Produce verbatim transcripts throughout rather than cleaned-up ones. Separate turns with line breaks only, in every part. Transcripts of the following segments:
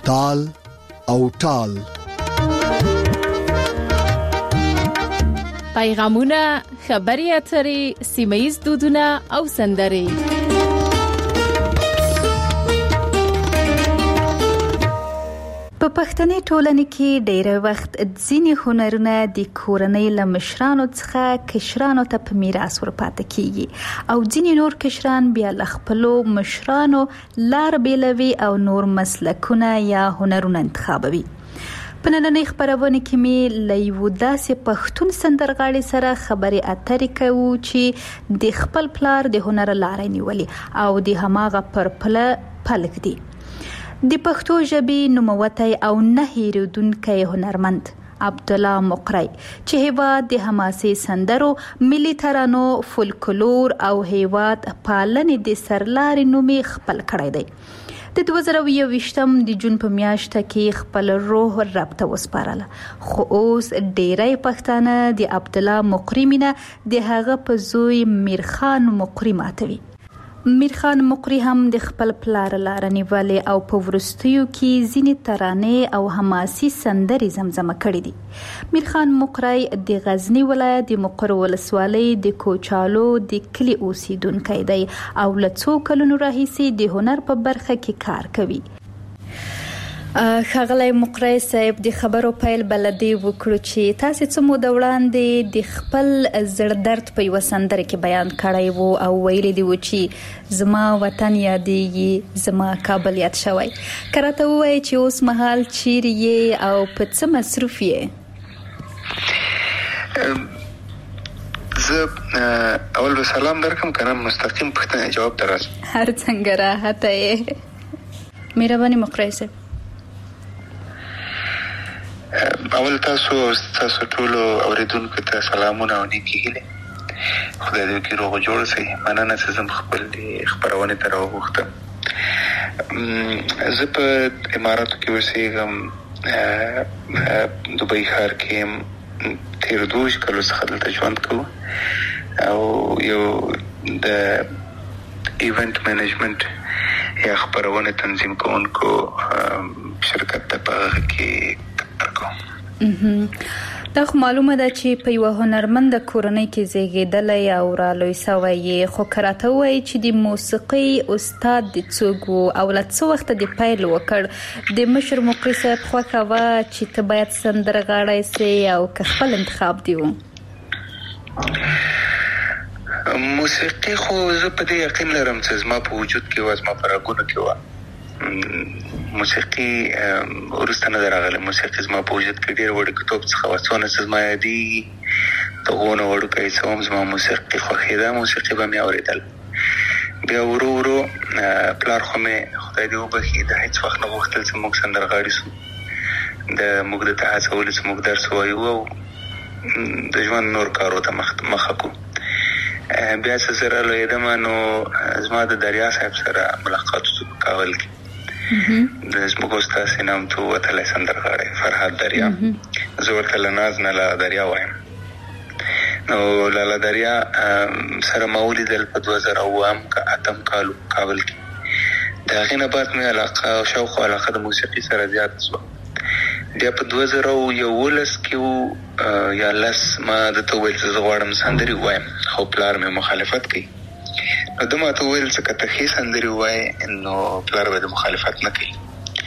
تال او ټال.
پیغامونه، خبري اترې، سیمه‌ییز دودونه او سندرې.
په پښتني ټولنې کې ډېر وخت ځینې هنرونه د کورنۍ له مشرانو څخه کشرانو ته په میراث ورپاتې کیږي او ځینې نور کشران بیا له خپلو مشرانو لار بیلوي او نور مسلکونه یا هنرونه انتخابوي. په نننۍ خپرونه کې مې له یو داسې پښتون سندرغاړي سره خبرې اترې کوو چې د خپل پلار د هنر لارې نیولې او د هماغه پر پله پلک دی. د پښتو ژبې نوموتی او نه هېرېدونکی هنرمند عبدالله مقری چې هیواد د حماسي سندرو، ملي ترانو، فولکلور او هیواد پالنې د سرلاري نومي خپل کړی دی. د دوه زره یوویشتم د جون په میاشته کې خپل روح رب ته وسپارله، خو اوس ډیری پښتانه د عبدالله مقری مینه د هغه په زوی میرخان مقری ماتوي. میرخان مقری هم د خپل پلار لار نیولې او په وروستیو کې ځینې ترانې او حماسي سندرې زمزمه کړې دي. میرخان مقری د غزنی ولایت د مقر ولسوالۍ د کوچالو د کلي اوسیدونکی دی او له څو کلونو راهیسې د هنر په برخه کې کار کوي. ښاغلی مقری صاحب، د خبرو پیل بلدی وکړو چې تاسو څه موده وړاندې د خپل زړه درد په یوه سندره کې بیان کړی وو او ویلي دی و چې زما وطن یادېږي، زما کابل یاد شوی. که راته ووایې چې اوس مهال چیرې یې او په څه مصروف یې؟
زه اول به سلام درکم که نه مستقیم پوښتنې جواب ته راسم؟
هر څنګه راحته یې. مهرباني مقری صاحب.
اول تاسو تاسو ټولو اوریدونکو ته سلامونه او نیکې هیلې. خدای دې وکړي روغ جوړ شئ. مننه چې زه خپل خپرونې ته راوغوښتم. زه په اماراتو کې اوسېږم، دوبۍ ښار کې یم. تېرو دوه کالو څخه دلته ژوند کوو او یو د ایونت مینجمنت یا خپرونې تنظیم کوونکو شرکت ته په هغه کې
دا خو معلومه ده چې په یوه هنرمنده کورنۍ کې زیږېدلی او رالوی سوی یې، خو که راته ووایي چې د موسیقۍ استاد د څوک و او له څه وخته د پیل وکړ؟ د مشر مقری صاحب خوښه وه چې ته باید سندرغاړی سې او که خپل انتخاب دی و؟
موسیقي خو زه په دې یقین لرم چې زما په وجود کې وه، زما په رګونو کې وه. موسیقي وروسته نه ده راغلی. موسیقي زما په وجود کې ډېر وړوکتوب څخه وه. څونه چې زما یادېږي د هغو نه وړوکی څه وم، زما موسیقي خوښېده، موسیقي به مې اورېدل. بیا ورو ورو پلار خو مې خدای دې وبښي د هېڅ وخت نه غوښتل چې موږ سندرغاړي سو. د موږ د ته هڅولو چې موږ درس ووایو او د ژوند نور کارو ته مخه کړو. بیا چې زه رالویېدم نو زما د دریا صاحب سره ملاقات وشو په کابل کې. د زموږ استاد نامتو وتلی سندرغاړی فرهاد دریا، زه ورته له ناز نه لاله دریا وایم. نو لاله دریا سره ما ولیدل په دوه زره اووم که اتم کال کابل کې. د هغې نه بعد مې علاقه او شوق او علاقه د موسیقي سره زیات شوه. بیا په دوه زره یولس کې و یا لس ما درته وویل چې زه غواړم سندرې ووایم، خو پلار مې مخالفت کوي. نو ده ماته وویل چې که ته ښې سندرې ووایې نو پلار به د مخالفت نه کوي.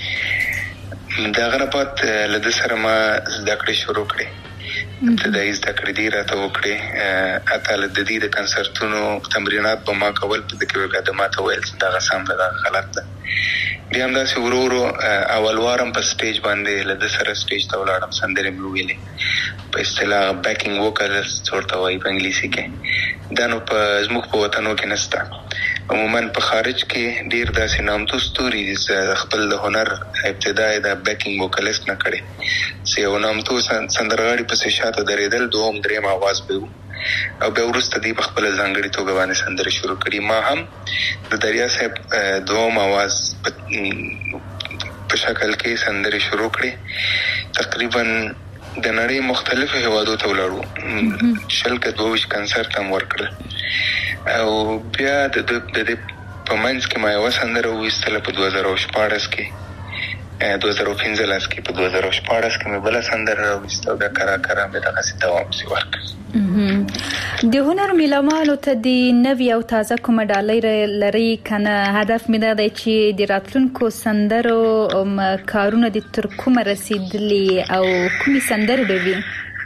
د هغه نه بعد له ده سره ما زده کړې شروع کړې. ابتدایي زده کړې دې راته وکړې. حتی له د دې د کنسرتونو تمرینات به ما کول. په ده کې به بیا ده ماته ویل چې دغه سم ده، دغه غلط ده. بیا همداسې ورو ورو اول وارم په سټیج باندې له ده سره سټیج ته ولاړم، سندرې مې وویلې. په اصطلاح بیکینګ ووکلز ورته وایي په انګلیسي کې. دا نو په زموږ په وطنو کې نشته. عموما په خارج کې ډېر داسې نامتو ستوري دي چې خپل د هنر ابتدا یې د بیکینګ ووکلیست نه کړې، چې یو نامتو سندرغاړي پسې شاته درېدل، دوهم درېیم آواز به وو او بیا وروسته دوی په خپله ځانګړې توګه باندې سندرې شروع کړي. ما هم د دریا صاحب دوهم آواز په شکل کې سندرې شروع کړې. تقریبا د نړۍ مختلفو هیوادو ته ولاړو، شل که دوه ویشت کنسرت هم ورکړل او بیا د دې په منځ کې ما یوه سندره وویستله په دوه زره شپاړس کې دوه زره پنځلس کې په دوه زره شپاړس کې مې بل سندره راوستو د کرا کرا مې دغه څه دوام شي ورکړ.
د هنر میلمانو ته د نوې او تازه کومه ډالۍ لري کنه هدف مې دا دی چې د راتلونکو سندرو کارونه د تر کومه رسیدلي او کومې سندرې به وي؟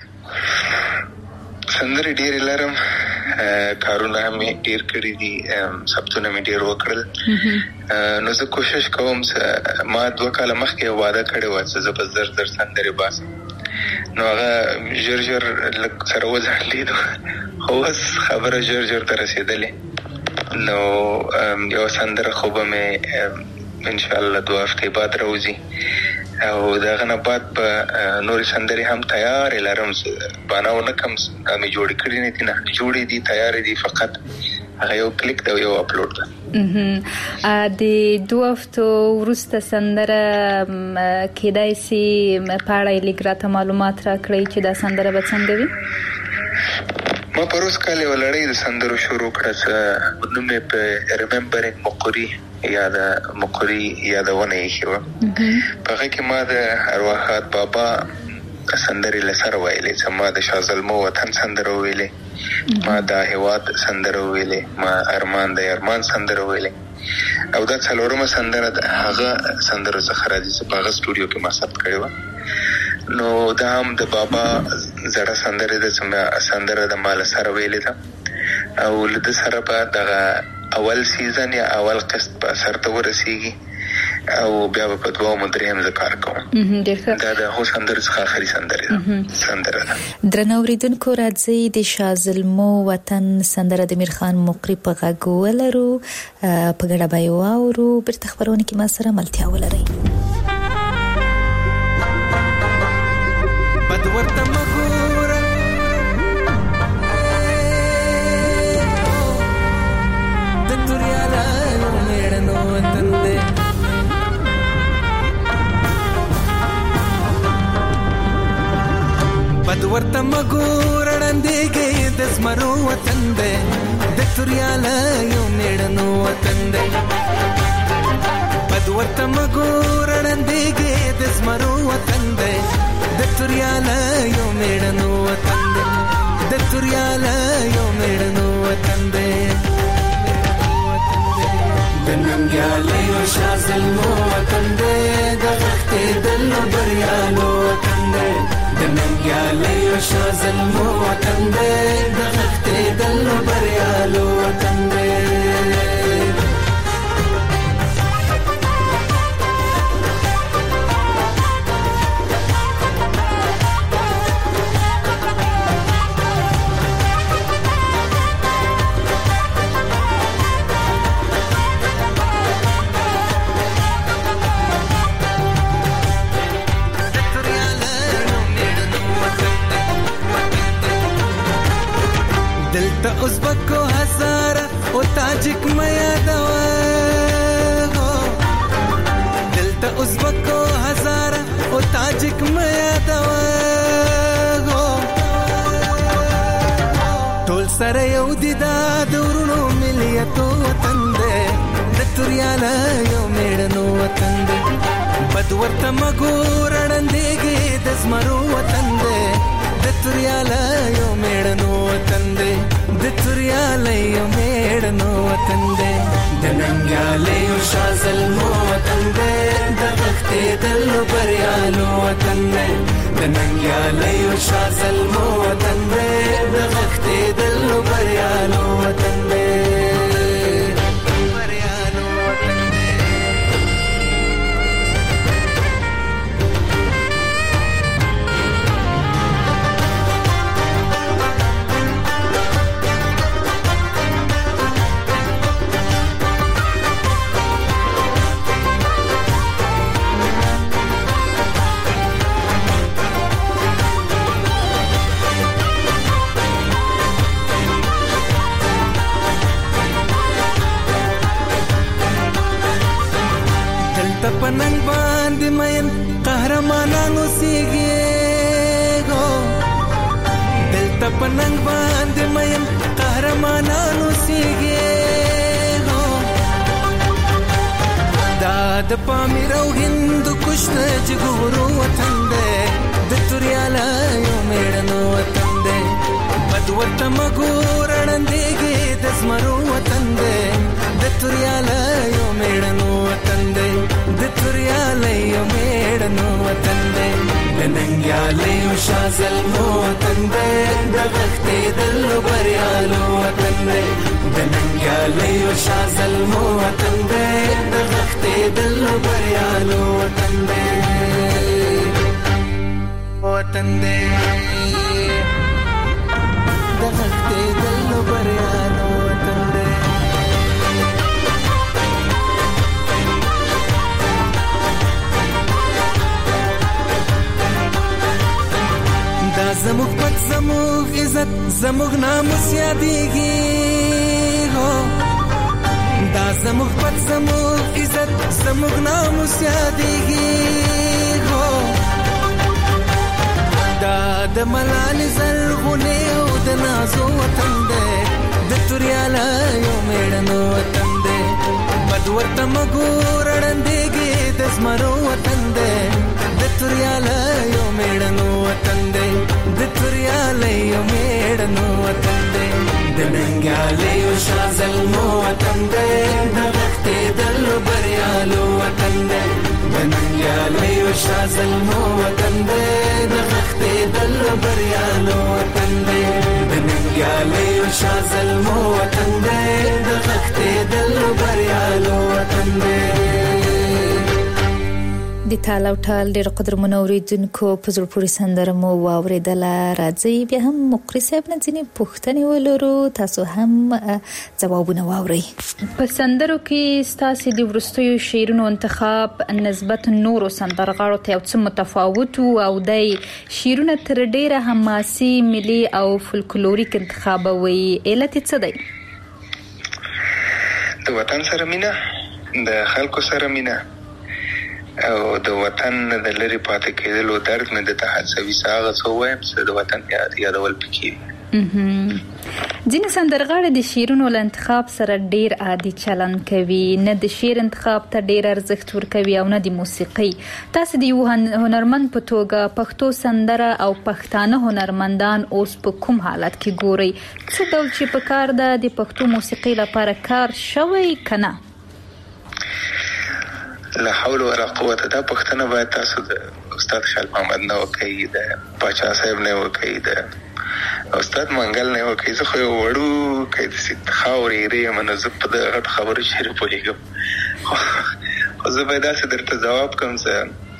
سندرې ډېرې لرم، کارونه مې ډېر کړي دي، ثبتونه مې ډېر وکړل. نو زه کوشش کوم چې ما دوه کاله مخکې وعده کړې وه چې زه به زر زر سندرې باسم، نو هغه ژر ژر لږ سره وځنډېدو، خو اوس خبره ژر ژر ته رسېدلې. نو یو سندره خو به مې انشاءالله دوه هفتې بعد راوځي او دغه نه بعد به نورې سندرې هم تیارې لرم، بانه ونه کم مې جوړې کړي نه دي، نه جوړې دي، تیارې دي، فقط هغه یو کلیک دی او یو اپلوډ ده.
د دوه هفتو وروسته سندره کېدای شي په اړه یې لږ راته معلومات راکړئ چې دا سندره به څنګه وي؟
ما پروس کال یو لړۍ د سندرو شروع کړه چې نوم یې په ریممبرینګ مقري یا د مقري یادونه ایښې وه. په هغه کې ما د ارواحات بابا سندرې له سره ویلې، چې ما د شازلمو وطن سندره ویلې، ما د هیواد سندره ویلې، ما ارمان د ارمان سندره ویلې، او دا څلورمه سندره د هغه سندرو څخه راځي چې په هغه سټوډیو کې ما ثبت کړې وه. نو دا هم د بابا زړه سندره ده چې سندره د ما له سره ویلې ده، او له ده سره به دغه اول سیزن یا اول قسط په سر ته ورسیږي او بیا په دوه مدریم ز کار کوم. دا د هو سندره څخه اخري سندره ده سندره ده.
درنو اوریدونکو راځي د شازلمو وطن سندره د میرخان مقری په غږ ولرو، په ګډه به یې واورو، بیرته خبرونه کې ما سره ملتیا ولرئ.
بدورته مغوره د دنیا له میړنو وطن دی، بدورته مغوره ړندېږي د زمرو وطن دی، د دنیا له یو میړنو وطن دی. بدورته مغوره ړندېږي د زمرو وطن دی، د توریاله یو میړنو وطن دی، د توریاله یو میړنو وطن دی، د ننګیاله یو شازلمو وطن دی، د غښتېدلو بریالو وطن دی، د ننګیاله یو شازلمو وطن دی، د غښتېدلو بریالو وطن دی. ازبکو هزاره او تاجک میا دوا، دلته ازبکو هزاره او تاجک میا دوا، ټول سره یو دي دا دورونو ملیتو وطن دی، د توریاله یو میړنو وطن دی. بدورته مګوره ړندېږي د زمرو وطن دی، د توریاله یو میړنو وطن دی، د توریاله یو میړنو وطن دی، د ننګیاله یو شازلمو وطن دی، د غښتېدلو بریالو وطن دی، د ننګیاله یو شازلمو وطن دی، د غښتېدلو بریالو وطن دی. پننګ باندې مین قهرمانانو سیږي، دلته پننګ باندې مین قهرمانانو سیږي، دا د پامیر او هند کشت جګورو وطن دی د توریاله یو میړنو وطن دی بد ورته مګور اړندېږي د زمرو وطن دی د توریاله یو میړنو وطن دی د توریاله یو میړنو وطن دی د ننګیاله یو شازلمو وطن دی د غښتېدل بریالو وطن دی د ننګیاله یو شازلمو وطن دی د غښتېدل بریالو وطن دی وطن دی د غښتېدل بریالو وطن دی دا زموږ پت زموږ عزت زموږ ناموس یادېږي دا زموږ پت زموږ عزت زموږ ناموس یادېږي دا د ملالې زرغونې او د نازو وطن دی د توریاله یو میړنو وطن دی بد ورته مګور اړندېږي د زمرو وطن دی د توریاله یو میړنو وطن دی د توریاله یو میړنو وطن دی د ننګیاله یو شازلمو وطن دی د غښتېدل بریالو وطن دی د ننګیاله یو شازلمو وطن دی د غښتېدل بریالو وطن دی د ننګیاله یو شازلمو وطن دی د غښتېدل بریالو وطن دی
د تال او ټال ډېر قدرمنو اوریدونکو په زړه پورې سندره مو واورېدله. راځئ بیا هم مقري صاحب نه ځینې پوښتنې ولرو، تاسو هم ځوابونه واورئ.
په سندرو کې ستاسې د وروستیو شعرونو انتخاب نسبت نورو سندرغاړو ته یو څه متفاوت او دی شعرونه تر ډېره حماسي، ملي او فولکلوریک انتخابوي. علت یې څه دی؟
د وطن سره مینه، د خلکو سره مینه او د وطن د لري پاتې کېدلو درد مې د تحسوي ساغه څو وایم چې د وطن یاد یادول پکې.
ځینې سندرغاړي د شعرونو له انتخاب سره ډیر عادي چلن کوي، نه د شعر انتخاب ته ډیر ارزښت ورکوي او نه د موسیقي. تاسو د یو هنرمند په توګه پښتو سندره او پښتانه هنرمندان اوس په کوم حالت کې ګوري؟ څه ډول چې په کار ده د پښتو موسیقي لپاره کار شوی کنه؟
لا حول ولا قوت. دا پښتنه باید تاسو د استاد خیال محمد نه وکړئ، د پاچا صاحب نه وکړئ، د استاد منګل نه وکړئ. زه خو یو وړو کې د سید خاورې ری منه زه په دغه غټ خبرو شعر پوهېږم، خو زه باید داسې درته ځواب کوم چې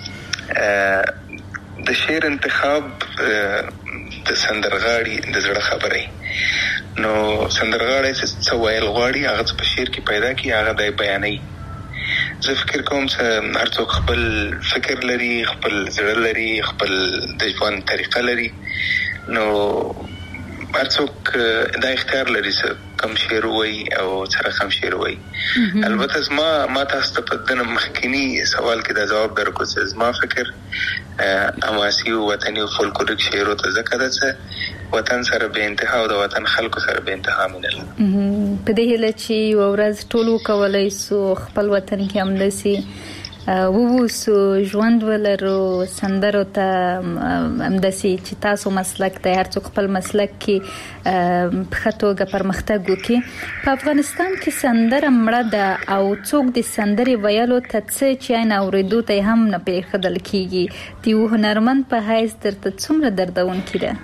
د شعر انتخاب د سندرغاړي د زړه خبرې. نو سندرغاړی چې څه ویل غواړي هغه په شعر کې پیدا کړي، هغه دی بیانوي. زه فکر کوم چې هر څوک خپل فکر لري، خپل زړه لري، خپل د ژوند طریقه لري. نو هر څوک دا اختیار لري چې کوم شعر وایي او څه رقم شعر وایي. البته زما ما تاسو ته په دنه مخکینی سوال کې دا ځواب درکو چې زما فکر حماسي او وطني او فولکلوریک شعرو ته ځکه ده چې وطن سره به انتها او د وطن خلکو سره به انتها مینه لري.
په دې هیله چې یو ورځ ټول وکولای سو خپل وطن کې همداسې ووسو، ژوند ولرو، سندرو ته همداسې چې تاسو مسلک دی هر څوک خپل مسلک کې په ښه توګه پرمختګ وکړي. په افغانستان کې سندره مړه ده او څوک د سندرې ویلو ته څه چې عین اورېدو ته هم نه پرېښودل کېږي. د یو هنرمند په حیث درته څومره دردونکې ده؟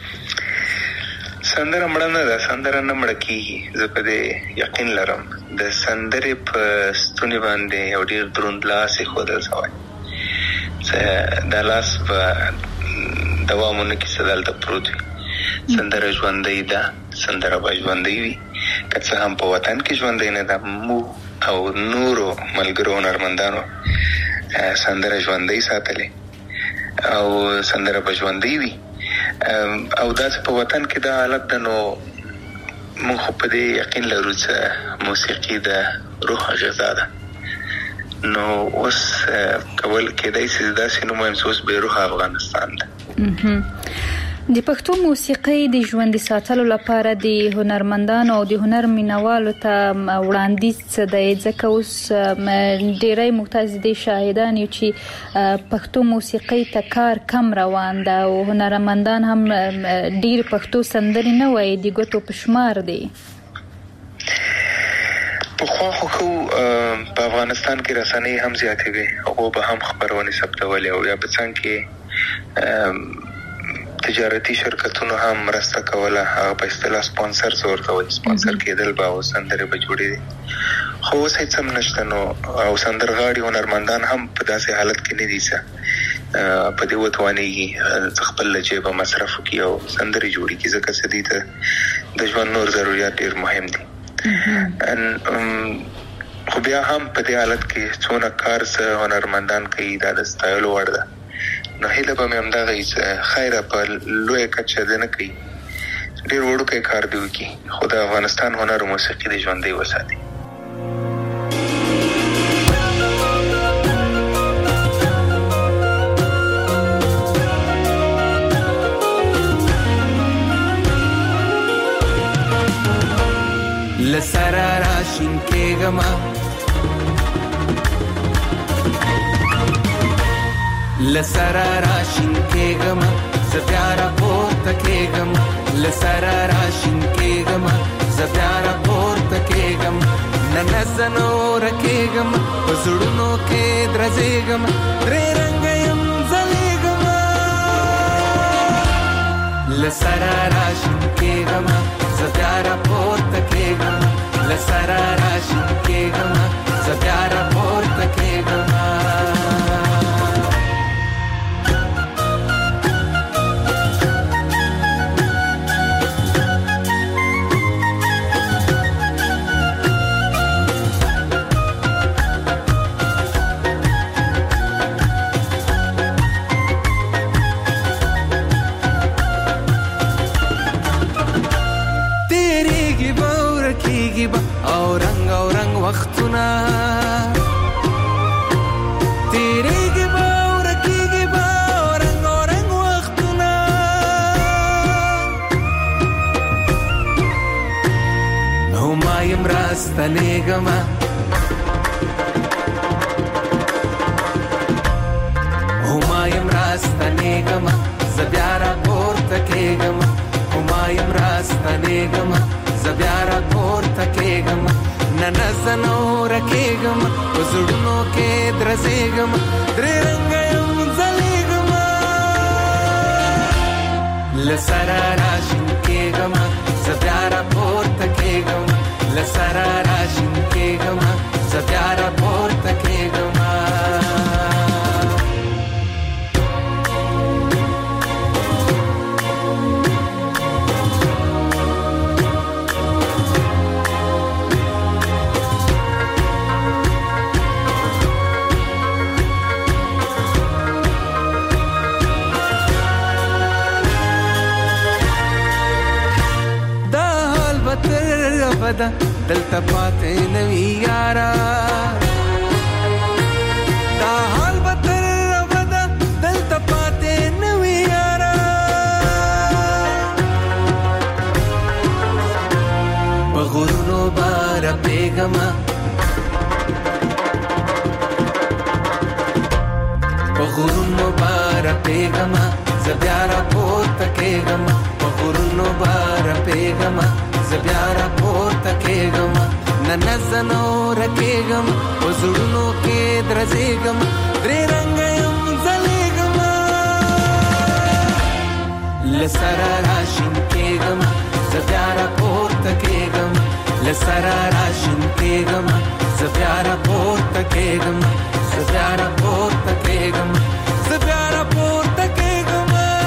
سندره مړه نه ده، سندره نه مړه کېږي. زه په دې یقین لرم. د سندرې په ستوني باندې یو ډېر دروند لاس ایښودل شوی چې دا لاس په دوامونه کې څه دلته پروت وي. سندره ژوندۍ ده، سندره به ژوندۍ وي، که څه هم په وطن کې ژوندۍ نه ده. موږ او نورو ملګرو هنرمندانو سندره ژوندۍ ساتلې او سندره به ژوندۍ وي. او داسې په وطن کې دا حالت ده. نو موږ خو په دې یقین لرو چې موسیقي د روح غذا ده. نو اوس کول کېدای شي داسې نو مهم اوس به روح افغانستان ده.
د پښتو موسیقۍ د ژوندۍ ساتلو لپاره د هنرمندانو او د هنر مینوالو ته وړاندیز څه دی؟ ځکه اوس ډېری محتاج دي شاهدان یو چې پښتو موسیقۍ ته کار کم روان ده او هنرمندان هم ډېر پښتو سندرې نه وایي، د ګوتو په شمار دي.
پخوا خو په افغانستان کې رسنۍ هم زیاتې وي، هغو به هم خبرونه ثبتولې او یا په څنګ کې تجارتي شرکتونو هم مرسته کوله، هغه په اصطلاح سپانسر ورته وایي، سپانسر کېدل به او سندرې به جوړېدې. خو اوس هېڅ هم نشته نو او سندرغاړي هنرمندان هم په داسې حالت کې نه دي چې په دې وتوانېږي خپل له جیبه مصرف وکړي او سندرې جوړې کړي، ځکه چې دې ته د ژوند نور ضرورت ډېر مهم دي. خو بیا هم په دې حالت کې څونه کار څه هنرمندان کوي دا د ستایلو وړ ده. نو هیله به مې همدغه وي چې خیره په لویه کچه دې نه کوي، ډېر وړوکی کار دې وکړي، خو د افغانستان هنر او موسیقي دې ژوندۍ وساتي.
لسرا راشین کېږم لسرا راشین کېږم زه بیا راپورته کېږم لسرا راشین کېږم زه بیا راپورته کېږم نه زه نوره کېږم په زړونو کې درځېږم درې رنګه یم ځلېږم لسرا راشین کېږم زه بیا راپورته کېږم لسرا راشین کېږم زه بیا راپورته کېږم. او رنگ او رنگ وختونه تیریږي به او رکیږي به او رنگ او رنگ وختونه هما یم راستنېږم هما یم راستنېږم زه بیا راپورته کېږم هما یم راستنېږم زه بیا راپورته کېږم نه نه زه نوره کېږم په زړونو کې درځېږم درې رنګه یم ځلېږم لسرا راشین کېږم زه بیا راپورته کېږم لسرا راشین کېږم زه بیا راپورته کېږم. دلته پاتې نوی یارا دا حال به تر ابده دلته پاتې نوی یارا په غرونو بار پیغام په غرونو بار پیغام زه بیا راپورته کېږم په غرونو بار پیغام زه بیا راپورته کېږم نه نه زه نوره کېږم په زړونو کې درځېږم درې رنګه یم ځلېږم لسرا راشین کېږم زه بیا راپورته کېږم لسرا راشین کېږم زه بیا راپورته کېږم زه بیا راپورته کېږم زه بیا راپورته کېږم.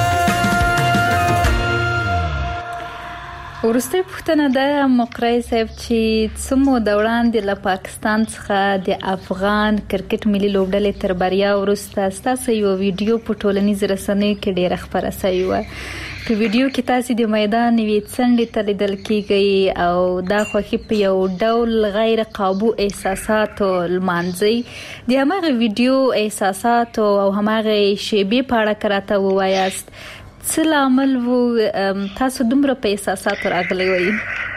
وروستۍ پوښتنه ده مقری صاحب چې څه موده وړاندې له پاکستان څخه د افغان کرکټ ملي لوبډلې تر بریا وروسته ستاسو یو ویډیو په ټولنیزو رسنیو کې ډېره خپره شوې وه. په ویډیو کې تاسو د میدان یوې څنډې ته لیدل کېږئ او دا خوښي په یو ډول غیر قابو احساساتو لمانځئ. د هماغه ویډیو احساساتو او هماغه شیبې په اړه که راته ووایاست څه لامل وو تاسو دومره په احساساتو راغلی وئ؟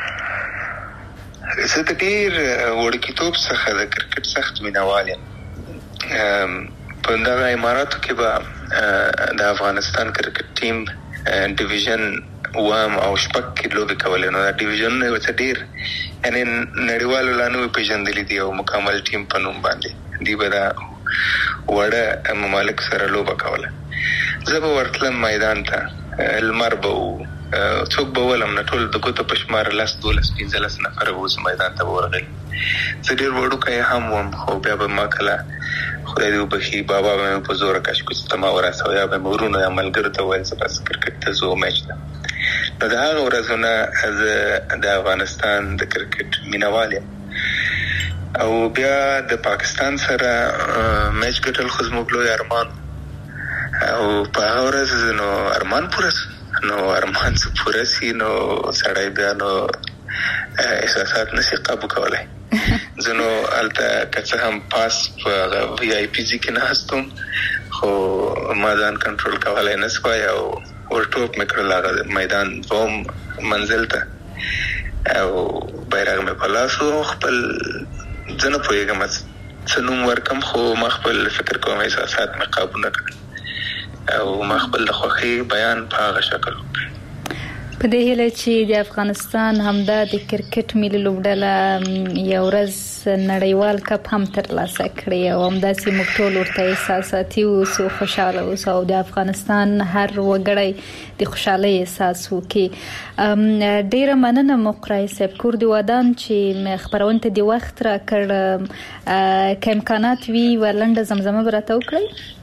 زه د ډېر وړکیتوب څخه د کرکټ سخت مینهوال یم. په دغه اماراتو کې به د افغانستان کرکټ ټیم ډیویژن وام او شپږ کې لوبې کولې، نو دا ډیویژنونه یې ورته ډېر یعنې نړیوالو لا نه وي پېژندلي دي او مکمل ټیم په نوم باندې دوی به دا وړه ممالک سره لوبه کوله. زه به ورتلم میدان ته، لمر به و، څوک به ولم نه، ټول د ګوتو په شمار لس دولس پنځلس نفره به اوس میدان ته به ورغلي. زه ډېر وړوکی هم وم، خو بیا به ما کله خدای دې وبخي بابا به مې په زوره کشکش ته ما ورسوه، یا به مې ورونو یا ملګرو ته ویل زه بس کرکټ ته ځو میچ ته. نو د هغه ورځو نه زه د افغانستان د کرکټ مینهوال یم. او بیا د پاکستان سره میچ ګټل خو زموږ لوی ارمان، او په هغه ورځ نو ارمان پوره سو. نو ارمان څه پوره سي نو سړی بیا نو احساسات نشي قابو کولی. زه نو هلته که څه هم پاس په وی آی پي جي کې ناست وم، خو ما ځان کنټرول کولی نه سوای او ورټوپ مې کړل هغه میدان دوم منزل ته، او بیرغ مې په لاس و. خپل زه نه پوهېږم څه نوم ورکم، خو ما خپل فکر کوم احساسات مې قابو نه کړل او ما خپل د خوښۍ بیان په هغه شکل وکړ.
په دې هیله چې د افغانستان همدا د کرکټ ملي لوبډله یو ورځ نړیوال کپ هم ترلاسه کړي او همداسې موږ ټول ورته احساساتي اوسو، خوشحاله اوسو او د افغانستان هر وګړی د خوشحالۍ احساس وکړي. ډېره مننه مقرای صاحب، کور د ودان چې خپرونې ته د وخت راکړ. که امکانات وي یوه لنډه زمزمه به راته وکړئ؟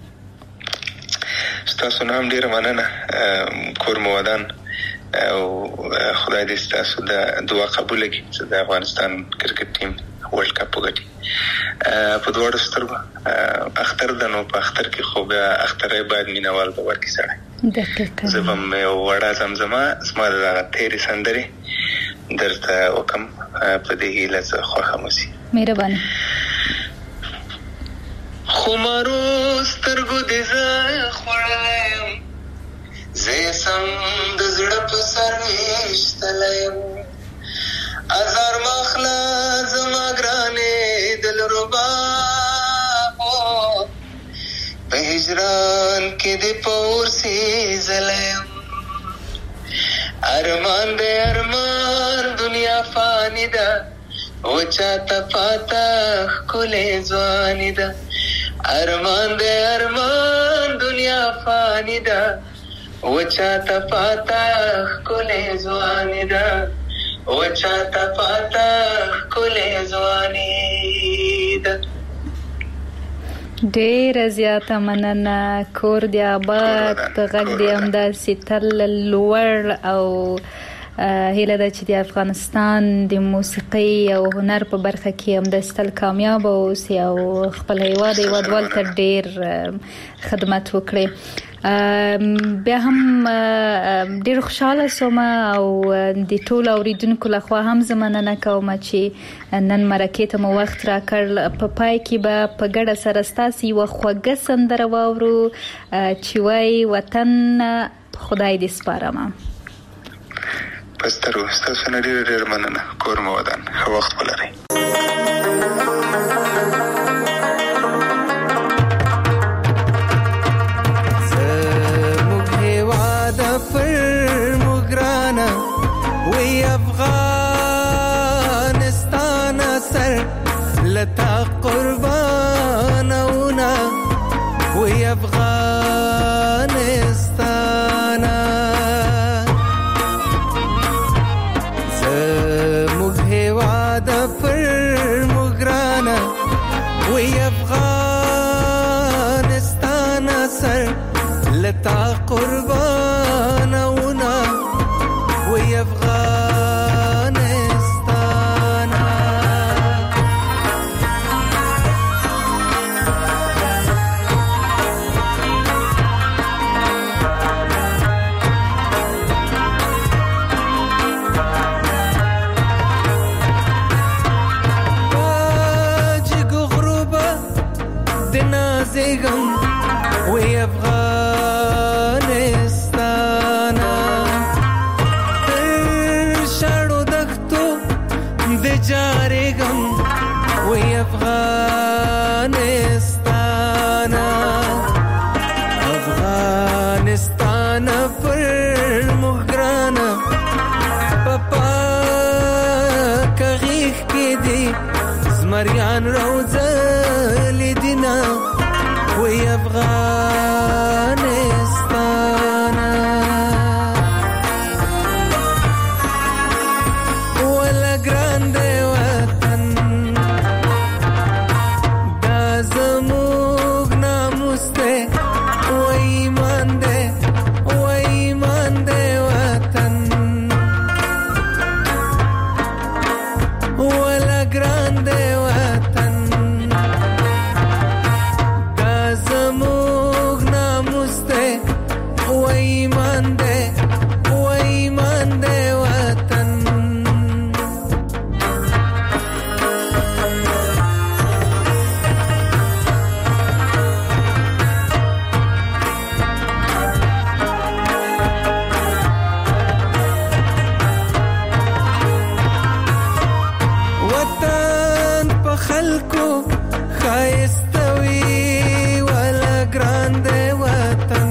ستاسو نه هم ډېره مننه، کور مو ودان او خدای دې ستاسو د دعا قبوله کړي چې د افغانستان کرکټ ټیم ورلډ کپ وګټي. په دواړو سترګو اختر ده، نو په اختر کې خو بیا اخترۍ باید مینهوال به ورکړي سړی. زه به م یو وړه زمزمه زما د دغه تېرې سندرې درته وکړم، په دې هیله زه خوښه مو سي.
مهرباني.
خمارو سترګو دې زه خوړلی یم، زه سم د زړه په سر ویشتلی یم. ازار ماخله زما ګرانې دلربا، په هجران کې دې په اور سیزلی یم. ارمان دې ارمان دنیا فانی ده، وچاته پاته ښکلې ځواني ده. ارمان دې ارمان دنیا فانی ده، وچاته پاته ښکلې ځواني ده، وچاته پاته ښکلې ځواني ده.
ډېره زیاته مننه، کور دې آباد، غږ دې همداسې تل لوړ، او هیله ده چې د افغانستان د موسیقۍ او هنر په برخه کې همداسې تل کامیاب اوسي او خپل هیواد هیوادوال ته ډېر خدمت وکړي. بیا هم ډېر خوشحاله سوم او د ټولو اوریدونکو لخوا هم زه مننه کوم چې نن مرکې ته مو وخت راکړ. په پای کې به په ګډه سره ستاسې یوه خوږه سندره واورو چې وایي وطن خدای دې سپارمه.
پسترو ستاسو نه ډېر ډېر مننه، کور مو ودان، ښه وخت ولرئ.
زموږ هېواد پر موږ ګرانه وی افغانستان سر لتا قربانونه وی افغانستان. زموږ هېواد پر موږ ګرانه وی افغانستان سر لتا قربانونه وی افغانستان. زیگم وی افغانستان جارېږم وای افغانستان افغانستان پر موږ ګرانه پپا کغیخ کې دی زمریان روزلی دینا وای افغانستان ولا ګرانده وطن دا زموږ ناموس دی وای ایمان دی وای ایمان دی وطن ولا ګرانده وطن دا زموږ ناموس دی وای ایمان دی وای ایمان دی وطن وطن په خلکو ښایسته وي ولا ګران دی وطن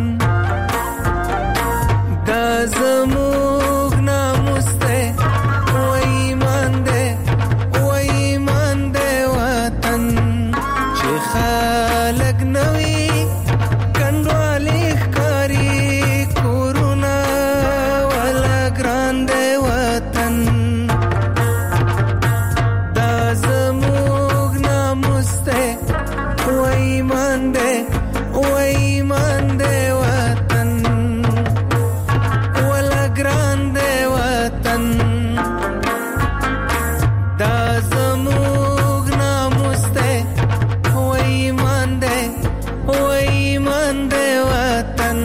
دا زموږ ناموس دی وای ایمان دی وای ایمان دی وطن چې خلک نه وي کنډوالې ښکاري کورونه ولا ګران دی وطن دا زموږ ناموس دی وای ایمان دی وای ایمان دی وطن ولا ګران دی وطن دا زموږ ناموس دی وای ایمان دی وای ایمان دی وطن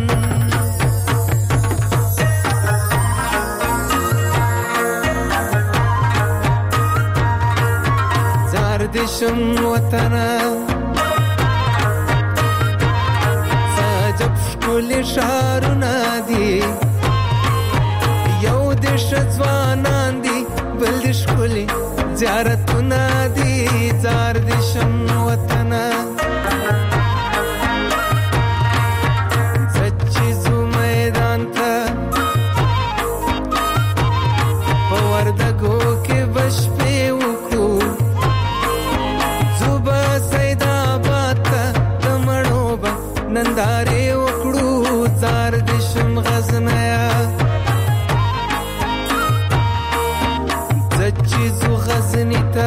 زار دشم وطنه سجب ښکلي ښارونه دي یو د ځوانان دي بل د ښکلي زیارتونه دي زار دشم وطنه سچې ځو میدان ته په وردګو کې به شپې وکړو زوبا سیدآباد ته د مڼو به نندارې وکړو زار دشم غزنیه زچې ځو غزني ته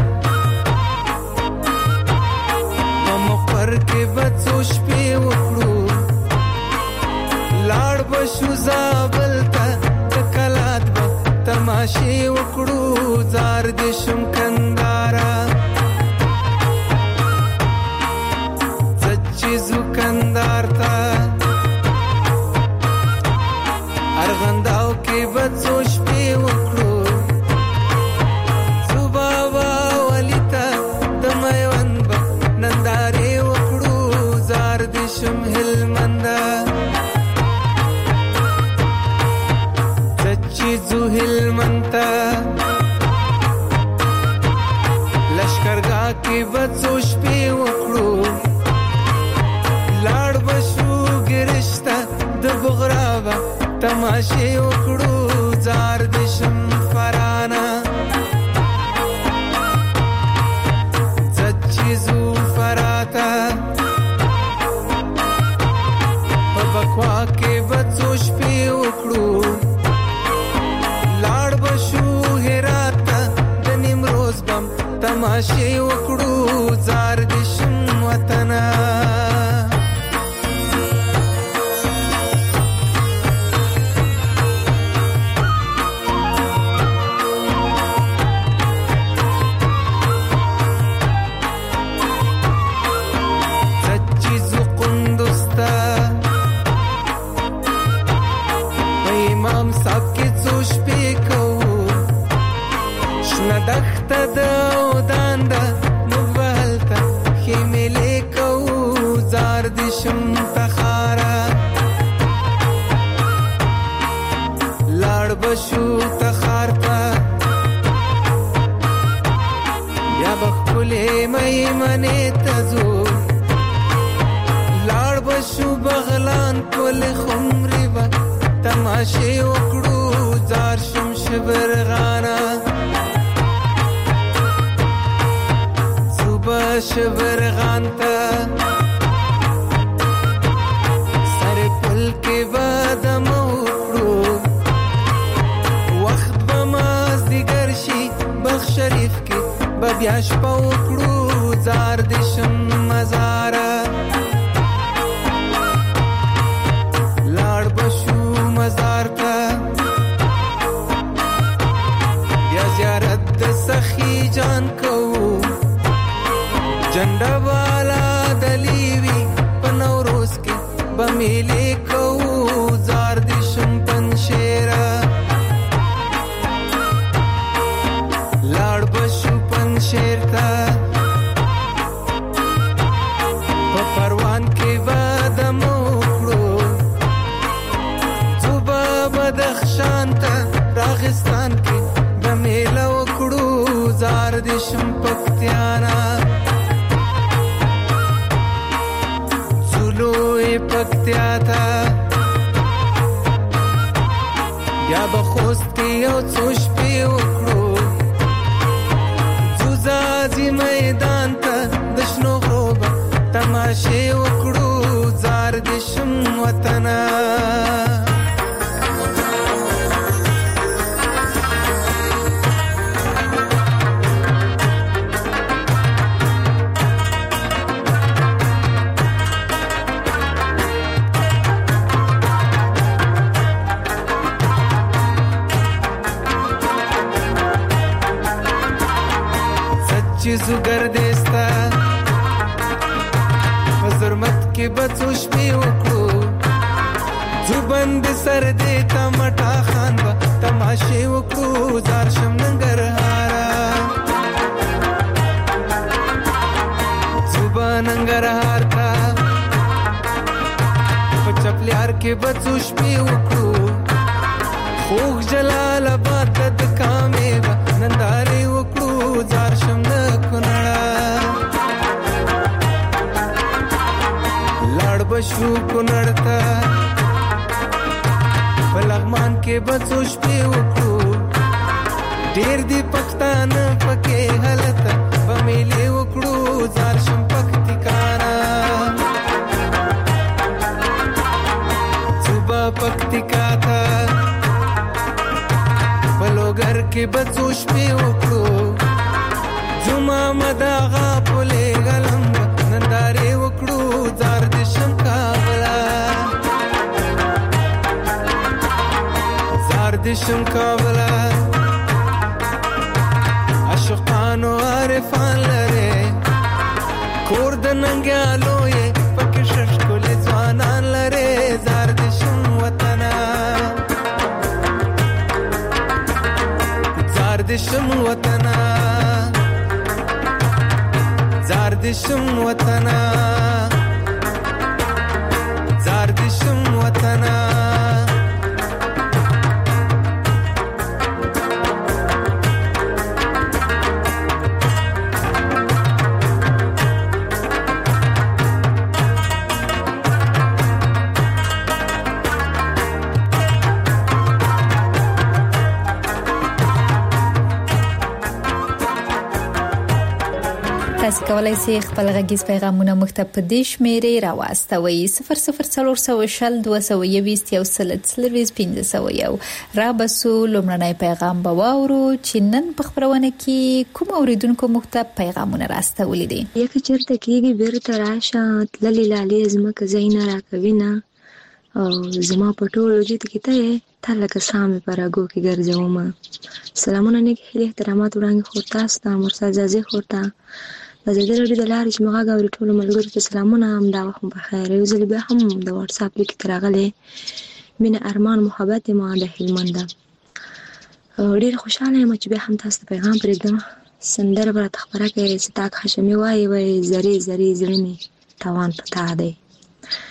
په مقر کې به څو شپې وکړو لاړ به شو زابل ته د کلات به تماشې وکړو زار دشم کندهاره زچې ځو کندهار ته ارغنداو کې به څو شپې وکړو صوبا ولی ته د میوند به نندارې وکړو زار دشم هلمنده زچې ځو هلمند ته لشکرګاه کې به څو شپې وکړو لاړ به شو ګرشته د بغرابه تماشې وکړو زار دشم فرانه زچې ځو فراته په بکوا کې به څو شپې وکړو لاړ به شو هرات ته د نیمروز بم تماشې وکړو زار دشم وطنه دخته د ودان ده موږ به هلته خیمې لیکو میمنې ته ځو لاړ بشو بغلان کول خمرې به تماشې وکړو زار شم شبرغانا صوبه شبرغان ته سر پل کې به دم وکړو وخت به مازدیګر شي بخ شریف کې به بیا شپه وکړو زار د شم مزاره لاړ بشو مزار ته بیا زیارت د سخی جان کوو جنډه والا دلیوی په نوروز کې به میلې کوو زار د شم پنشیره لاړ بشو پنشیر ته په پروان کې به دم وکړو صوبه بدخشان ته راغستان کې به میله وکړو زار د شم پکتیانا زولوی پکتیا ته یا به خوست کې یو څو شپې وکړو ځوځازي میدان ته د شنو غرو به تماشې وکړو زار د شم وطنه چیزو گردستا وزرمت کې بچو شپې وکړو جو بند سر دیتا مټا خان با تماشې وکړو زار شم ننګرهارا زوبا ننګرهار تا په چپلیار کې بچو شپې وکړو خوږ جلال آباد د کامې با نندارې وکړو زار شم د کونړه لاړ بشو کونړ ته په لغمان کې بڅو شپې وکړو ډېر دي پښتانه پکې هلته به میلې وکړو زار شم پکتیکانا صوبه پکتیکا ته بلوګر کې بڅو شپې وکړو جمعه مداغه پولې غلم نندارې وکړو زار د شم کابلا زار د شم کابلا عاشقانو عارفان لري کور د ننګیالو یې پکې ششکولې ځوانان لري زار د شم وطنه زار د شم وطنه زار د شم وطنه زار د شم وطنه
تاسو کولای شئ خپل غږیز پیغامونه موږ ته په دې شمیرې راواستوئ صفر صفر څلور سوه شل دوه سوه یوویشت یو سل څلوېښت پنځه سوه یو را بسو لومړنی پیغام به واورو چې نن په خبرونه کې کوم اوریدونکو موږ ته پیغامونه راستولي دي.
یک چرته کېږي بیرته راشه تللې لالې زمکه زینا راکوي نه او زما په ټول وجود کې ته تا لکه سامې پراګو کې ګرځوم. سلامونه نیک هیله احترامات وړاندې خو تاسو ته مرسا ځازي خورتا زه د لارې چې مغا غوړي ټول ملګرو ته سلامونه هم دا وخت په خیر یو ځل به هم د واتس اپ لیک ترغلې مینه ارمان محبت ما د هلمند ډیر خوشاله یم چې به هم تاسو ته پیغام پرېږدم. سندره به تخبره کې ستاک هاشمي وایي وای زری زری زړه می توان پتا دی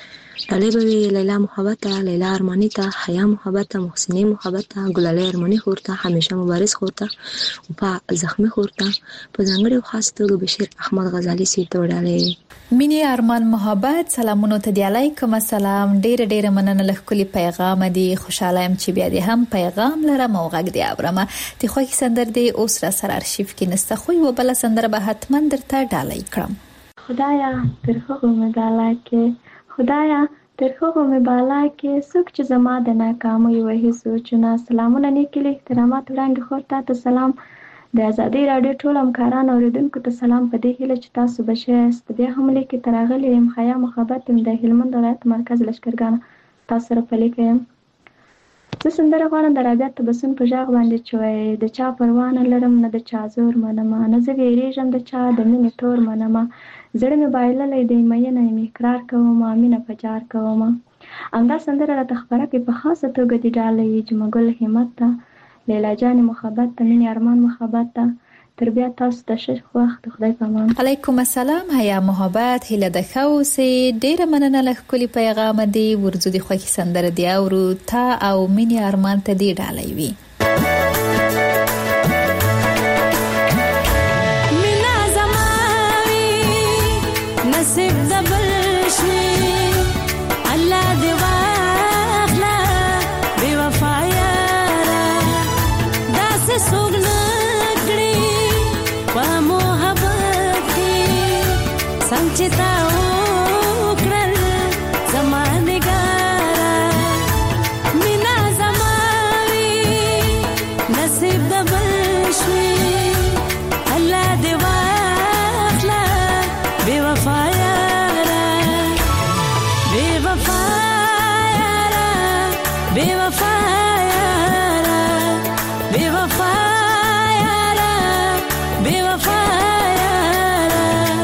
ډالۍ به وي لیلا محبت ته، لیلا ارماني ته، حیا محبت ته، محسنې محبت ته، ګلالۍ ارماني خور ته، همیشه مبارز خور ته، وفا زخمي خور ته، په ځانګړي او خاص توګه بشیر احمد غزالي سي ته ډالۍ وي.
مینې ارمان محبت سلامونو ته دی، علیکم السلام. ډېر ډېر مننه له ښکلي پیغام دی. خوشاله یم چې بیا دې هم پیغام لرم او غږ دی اورم. د خوښي سندر دی اوس را سره ارشیف کې نسته، خو یو بل سندر به حتما درته ډالۍ کړم.
خدایا تر هغو مې بالا کې، خدایا تر هغو مې بالا کې، څوک چې زما د ناکامۍ وهي سوچونه. سلامونه نیکلي احترامات وړاندې خور ته سلام. د ازادۍ راډیو ټول همکاران اوریدونکو ته سلام، په دې هیله چې تاسو به ښه یاست. بیا هم لیکې ته راغلی یم، حیا محبت یم د هلمند ولایت مرکز لښکرګانه تاسو سره په لیکه یم. زه سندره غواړم د رابعه تبسم په غږ باندې چې وایي د چا پروا نه لرم نه د چا زور منمه، نه زه ویرېږم د چا د مینې تور منمه، زړه مې بایللی دی مینه مې اقرار کومه، مینه په جار کومه. همدا سندره راته خپره کړي په خاصه توګه دې ډالۍ وي جمعګل همت ته، لیلا جانې محبت ته، مینې ارمان محبت ته. تر بیا تاسو ته ښه وخت، خدای په امان.
علیکم السلام. حیا محبت هیله د ښه اوسې. ډېره مننه له ښکلي پیغام دی. ورځو د خوښي سندره دی اورو تا او مینې ارمان ته دې ډالۍ وي.
نصیب د بل شي الله دی واخلا بے وفا یارا، داسې څوک نه کړي په محبت کې څنګه چې تا وکړل زما نګارا. مینا زما وي نصیب د بل شي الله دی واخلا بے وفا یارا، بے وفا یارا، بے وفا یارا، بے وفا یارا، بے وفا یارا.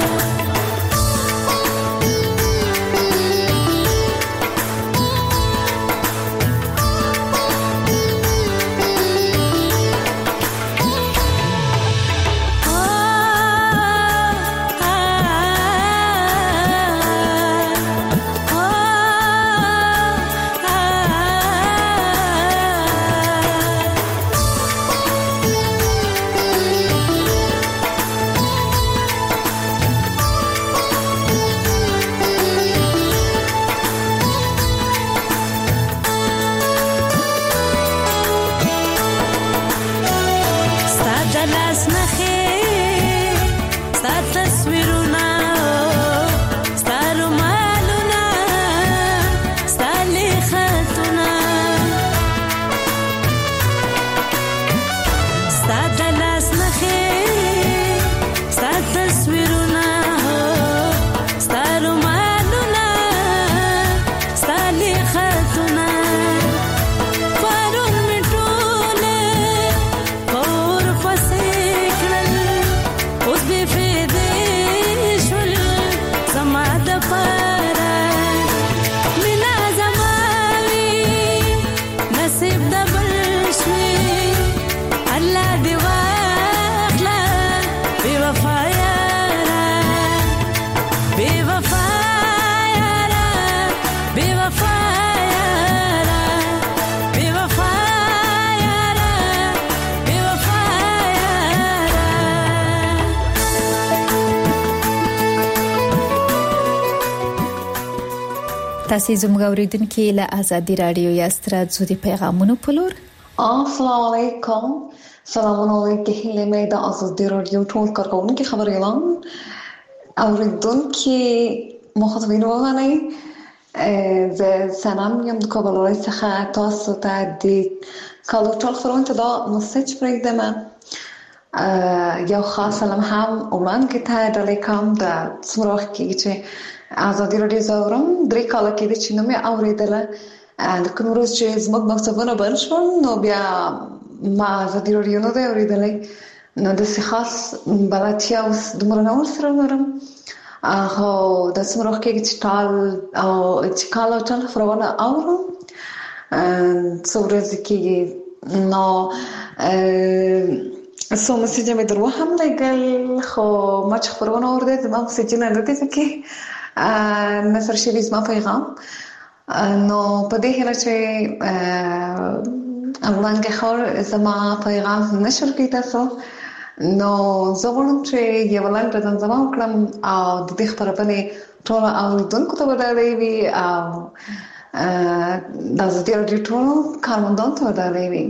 تاسو زموږ اوریدونکو له آزادي رادیو یاستراتزو د پیغامونو په لور.
السلام علیکم. سلامونه علیکم هیله مې د آزادي رادیو ټول کارکونکو خبريالان اوریدونکو مخاطبین وانه ز سلام یم د کابل ولایت څخه تاسو ته د کالو ټول خبرونه دا مسج پرېږدم. یو خاص سلام هم وړاندې ته ډالۍ کوم د سمروخ کې چې آزادي رادیو زورم درې کاله کې چې نو مې اوریدله د کوم ورځ چې زموږ مکتبونه بند شول نو بیا ما آزادي رادیو نه دی اوریدلی، نو داسې خاص بلدتیا اوس دومره نه ورسره لرم. خو داسې مې راښکېږي چې ټال او چې کال او ټال خپرونه اورم څو ورځې کېږي، نو څو مسیجه مې در وهم لګل، خو ما چې خپرونه اورېده زما مسیجونه نه دي پکې نثر شوي زما پیغام نو په دې هیله چې وړاندې خور زما پیغام نشر کړئ تاسو نو زه غواړم چې یو لنډه زمزمه وکړم او د دې خپرونې ټول اوریدونکو ته ودرې وي او د ازادي راډیو ټولو کارمندانو ته ودرې وي.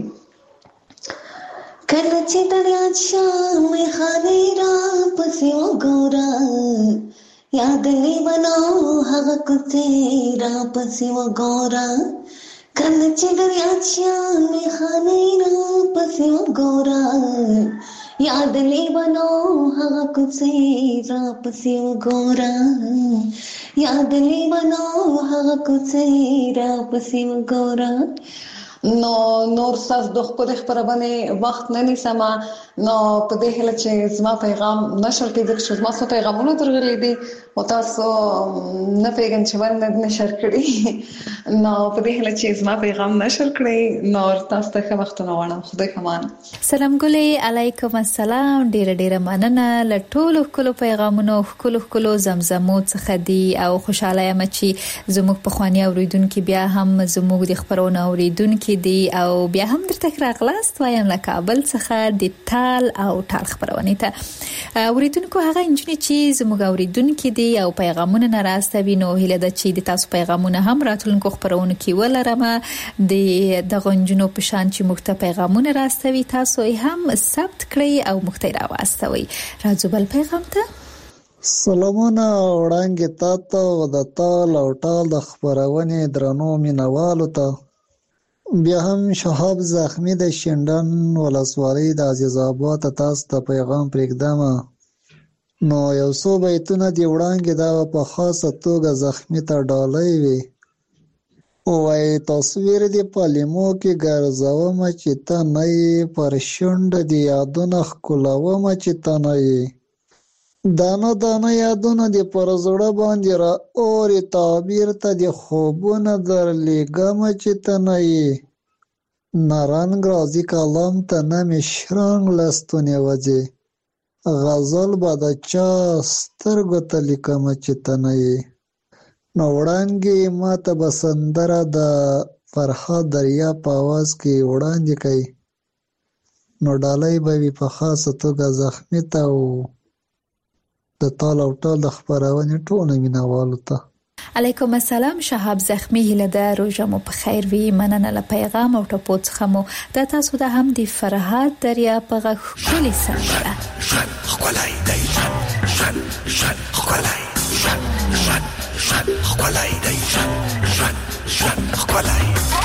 کله چې دریا شامې خانې را پسې وګوره یاد لیونو هغه کوڅې را پسې وګوره کله چې دریا شامې خانې را پسې وګوره یاد لیونو هغه کوڅې را پسې وګوره یاد لیونو هغه کوڅې را پسې وګوره.
نو نور صاحب د خپل خبرونه وخت نه نیسم نو په دې هله چې زما پیغام نشر کړي چې زما څو پیغامونه درغلي دي او تاسو نه پیغام چې ورنه نشر کړي نو په دې هله چې زما پیغام نشر کړي نو تاسو ته وخت نه وړم. خدای کمان.
سلام ګلې علیکم السلام. ډېر ډېر مننه لټولو کلو پیغامونو کلو کلو زمزمو څخه دي او خوشاله یم چې زموږ په خواني اوریدونکو بیا هم زموږ د خبرونو اوریدونکو دی او بیا هم درته راغلاست وایم له کابل څخه د تال او ټال خبرونه ته اوریدونکو هغه انجنې چې زموږ اوریدونکو دی او پیغامونه ناراستوي نو هله د چې د تاسو پیغامونه هم راتلونکو خبرونه کې ولرم د د غنجنو په شان چې مخته پیغامونه راستوي تاسو هم ثبت کړئ او مخته راوستوي. راځو بل پیغام ته.
سلامونه وړاندې تاسو د تال او ټال د خبرونه درنو مینوالو ته بیا هم شهاب زخمی د شندن ولسوالۍ د عزیز آباد تاسو ته پیغام پرېږدم. نو یو څو بیتونه دی وړاندې دا په خاصه توګه زخمی ته ډالۍ وي وای تصویر دی پلیمو کې ګرځوم چې ته نه یې پر شونډ دی یادونه ښکلوم چې ته نه یې دانه دانه یادونه دی پر زړه باندې را اورې تعبیر ته دی خوبونه درلیږم چې ته نه یې نارنګ راځي کلام ته نه مې شرنګ لستونې وځي غزل به د چا سترګو ته لیکم چې ته نه یې نو وړاندې ما ته به سندره د فرهاد دریا په اواز کې وړاندې کوي نو ډالۍ به وي په خاصه توګه زخمي ته او د تال او ټال د خبرونې ټولو مینوالو ته.
علیکم السلام. شهاب زخمی هله ده روزه مو په خیر وي. مننه له پیغام او ټپو څخه مو د تاسو د هم د فرهاد دریا په غږ ښکلې سندره
ژوند ښکلی دی ژوند ژوند ژوند ښکلی ژوند ژوند ژوند ښکلی دی ژوند ژوند ژوند ښکلی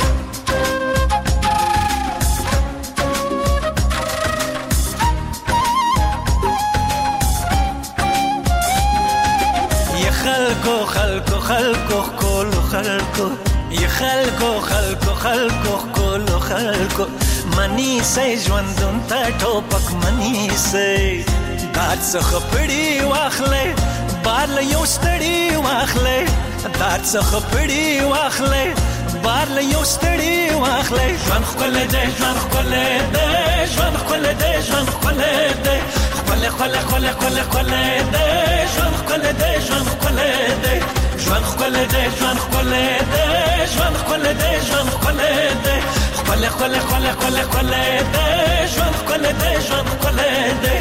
خلکو خلکو خلکو خلکو خلکو ی خلکو خلکو خلکو خلکو خلکو منی سې ژوندون ته ټوپک منی سې دات څخه پړی واخلې بار له یو ستړی واخلې دات څخه پړی واخلې بار له یو ستړی واخلې ژوند خپل دې ژوند خپل دې ژوند خپل دې ژوند خپل دې خپل خپل خپل خپل خپل دې ژوند خپل دې ژوند خپل دې ژوند خپل دې ژوند خپل دې ژوند خپل دې ژوند خپل دې خپل خپل خپل خپل خپل دې ژوند خپل دې ژوند خپل دې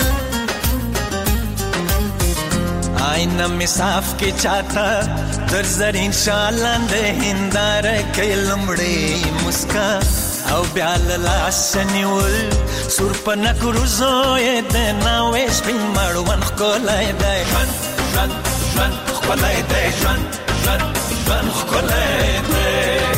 آینه می صاف کې چاته در زرین شالاند هندار کې لمړې مسکا او بیا لاس نیول سور پنا کروزوې د ناوې سپین مړوند کولای دی ژوند ژوند ژوند کولای دی ژوند ژوند ژوند کولای دی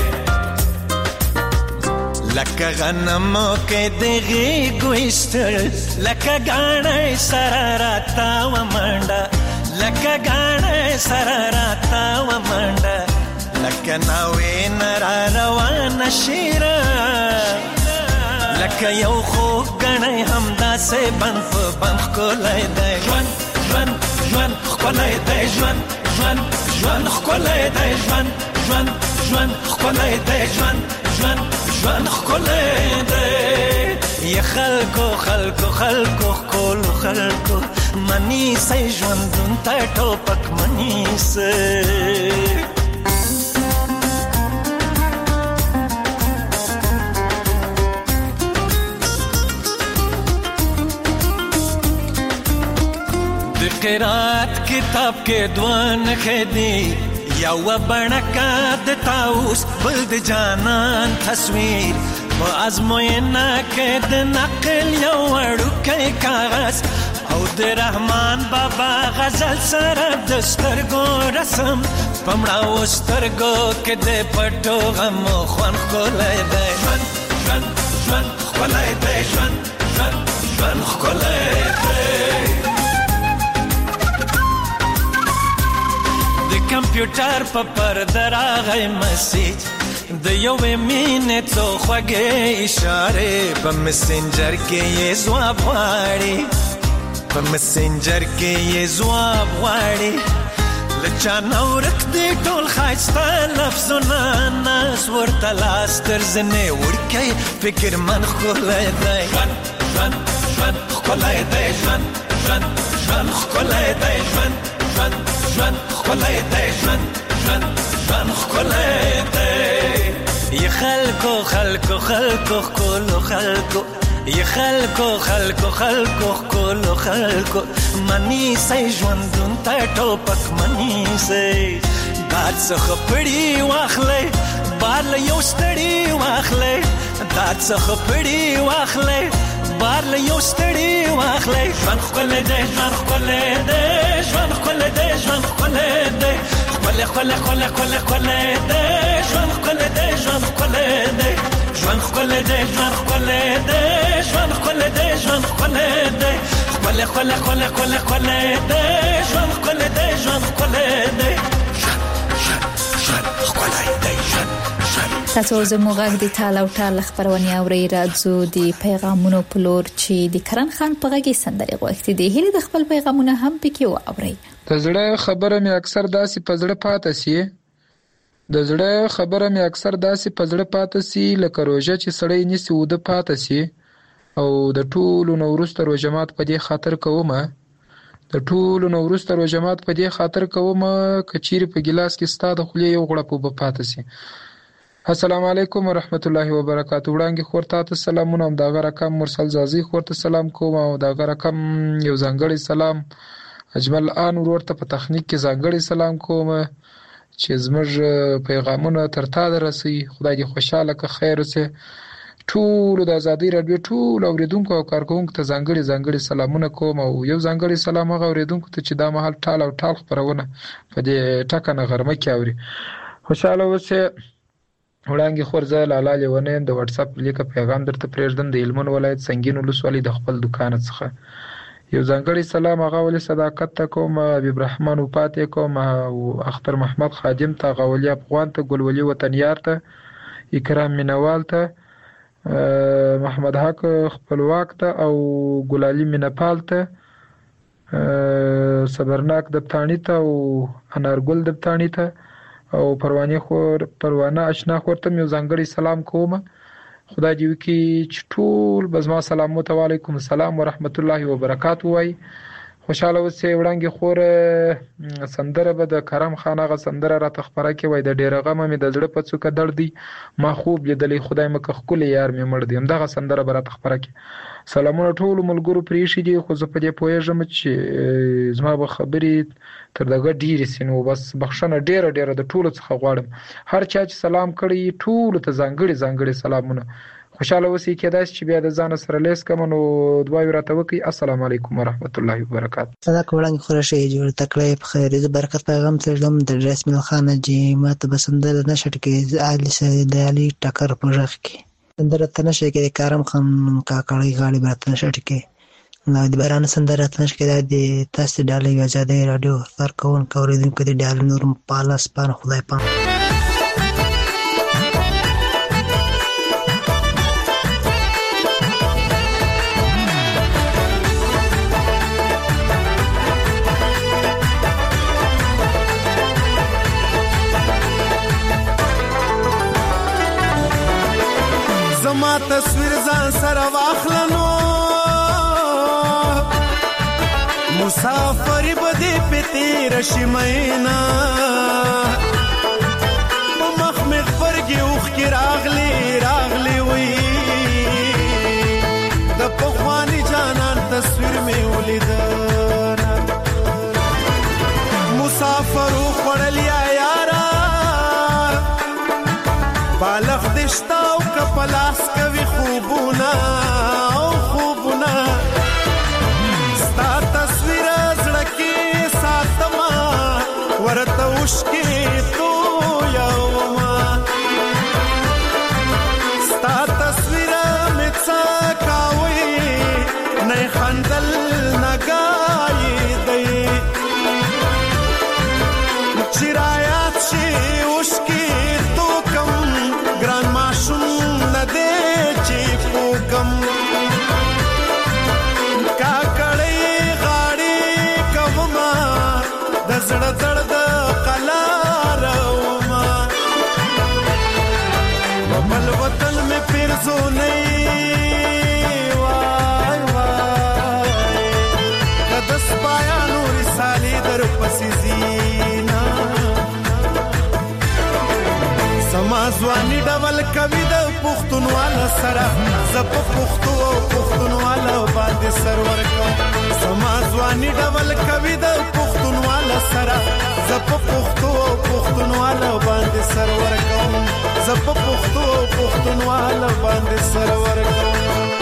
لکه غنم کې دغه ګوښتل لکه غاڼې سره راتا و منډه لکه غاڼې سره راتا و منډه لکه ناوې نرا روان شیرا لکه یو خو غنې همدا سه بند په بند کولای دی ژوند ژوند ژوند کولای دی ژوند ژوند ژوند کولای دی ژوند ژوند ژوند کولای دی ژوند ژوند ژوند کولای دی ی خلکو خلکو خلکو کول خلکو منی سې ژوندون ته ټوپک منی سې قرات کتاب کې دوان خدي یو بڼکا د تاوس بل د جانان تصویر په ازموینه کې د نقل یو وړوکی کاغذ او د رحمان بابا غزل سره د سترګو رسم پمړاو سترګو کې د پټو غم خوان ښکلی دی ژوند ژوند ژوند ښکلی دی ژوند ژوند ژوند ښکلی دی د کمپیوټر په پرده راغی مسیج د یوې مینې څو خوږې اشارې په مسنجر کې یې ځواب غواړي په مسنجر کې یې ځواب غواړي له چا نه ورک دي ټول ښایسته لفظونه ناز ورته لاس تر زنې وړکی فکر من ښکلی دی ژوند ژوند ژوند ښکلی دی ژوند ژوند ژوند ښکلی دی ژوند ژوند ژوند ښکلی دی ژوند ژوند ژوند ښکلی دی ی خلکو خلکو خلکو ښکلو خلکو ی خلکو خلکو خلکو ښکلو خلکو منیسئ ژوندون ته ټوپک منیسئ باد څخه پړي واخلئ بار له یو ستړي واخلئ داد څخه پړي واخلئ بار له یو ستړي واخلئ ژوند ښکلی دی ژوند ښکلی دی ژوند ښکلی دی ژوند ښکلی دی ښکلی ښکلی ښکلی ښکلی ښکلی دی ژوند ښکلی دی ژوند ښکلی دی ژوند ښکلی دی ژوند ښکلی دی ژوند ښکلی دی ژوند ښکلی دی ښکلی ښکلی ښکلی ښکلی ښکلی دی ژوند ښکلی دی ژوند ښکلی دی
تاسو زموږ غږ د ټال او ټال خبرونه اورئ راځو د پیغامونو په لور چې د کرن خان په غږ سندري غوښتي دي هله د خپل پیغامونه هم پکې واورئ
د زړه خبره مې اکثر داسې په زړه پاتې سي د زړه خبره مې اکثر داسې په زړه پاتې سي لکه روژه چې سړی نیسي وده پاتې سي او د ټولو نو وروسته روژه مات په دې خاطر کومه د ټولو نو وروسته روژه مات په دې خاطر کومه کچيري په ګلاس کې ستاده خولې یو غړپ وب پاتې سي. السلام علیکم ورحمت الله وبرکاتہ. وړاندې خورته ته سلامونه هم دا رقم مرسل زازي خورته سلام کوم او دا رقم یو ځانګړی سلام اجمل ان ورته په تخنیک کې ځانګړی سلام کوم چې زموږ پیغامونه تر تا درسي. خدای دې خوشاله که خیر وسه. ټول د ازادي رادیو ټول اوریدونکو او کارکونکو ته ځانګړي ځانګړي سلامونه کوم او یو ځانګړي سلام هغه اوریدونکو ته چې دا مهال ټال او ټال خبرونه په دې ټکنه غرمه کې اوري. خوشاله وسه. وړاندې خورځه لاله لیونه د واتس اپ لیکه پیغام درته پرېږدم د هلمند ولایت سنگین ولسوالۍ د خپل دکان څخه یو ځانګړي سلام هغه ولې صداقت ته کوم حبیب رحمان وپاتې کوم او اختر محمد خادم ته غولي افغان ته ګلولي وطنیار ته اکرام مینوال ته محمد حق خپلواک ته او ګلالي مینپال ته صبرناک دبتانی ته او انارګل دبتانی ته او پروانه خور پروانه آشنا خورته یو ځانګړي سلام کوم. خدای دې وکي چې ټول بزما سلام علیکم السلام ورحمت الله وبرکاتہ وای. خوشاله اوسئ. وړاندې خور سندره به د کرم خان غ سندره را تخبره کې وای د ډیره غم مې د زړه په څوکه درد دی ما خوب لیدلې خدای مکه خپل یار مې مړ دی. همدغه سندره به را تخبره کې. سلامونه ټول ملګرو پریشي دي خو زه په دې پوهیږم چې زما به خبرې تر دغه ډیره سينو بس بخښنه ډیره ډیره د ټولو څخه غواړم. هر چا چې سلام کړی ټول ته ځانګړي ځانګړي سلامونه. خوشاله اوسئ. کېدای شي بیا د ځان سره لیس کوم نو دعا ورته وکي. السلام علیکم ورحمت الله وبرکاتہ.
صدا کوړنګ خورشه جوړ تکړه په خیر د برکت پیغام ترلم د رسمي خانه جی ماته بسندل نشټ کې علي سید علي ټکر پروژه کې سندره تنشه کې کارم خان کاکړی غاړي برات نشټ کې نو د باران سندره تنشه کې د تاسو ډالې آزادې رادیو سر کون کوریدونکو د ډال نور پالاس پان خدای پام.
زما تصویر ځان سره واخلنو مسافر بده پتی رشمینا په مخ مې فرګي اوخ کې راغلي راغلي وي د پخواني جانان تصویر مې ولید مسافر خړلیا یارا بالغ دشتا او کپلاس کوي خوبونه او خوبونه ستا تصویر زړه کې ساتما ورته وشکې تو یوما ستا تصویر مې څکاوي نه خندل نګای دی چرایات شي وشکې تو کم ګران ماشوم نه دی چې پوکم کا کړې غاړې کوما د زړه درد قلار وما بل وطن میں پھر زو نہیں وای وای کدس پایا نور سالی در پسی زینا سمازوانی ډول کوي د پښتونواله سره زپ پښتو او پښتونواله باندې سرور کوم سمازوانی ډول کوي د پښتونواله سره زپ پښتو او پښتونواله باندې سرور کوم زپ پښتو او پښتونواله باندې سرور کوم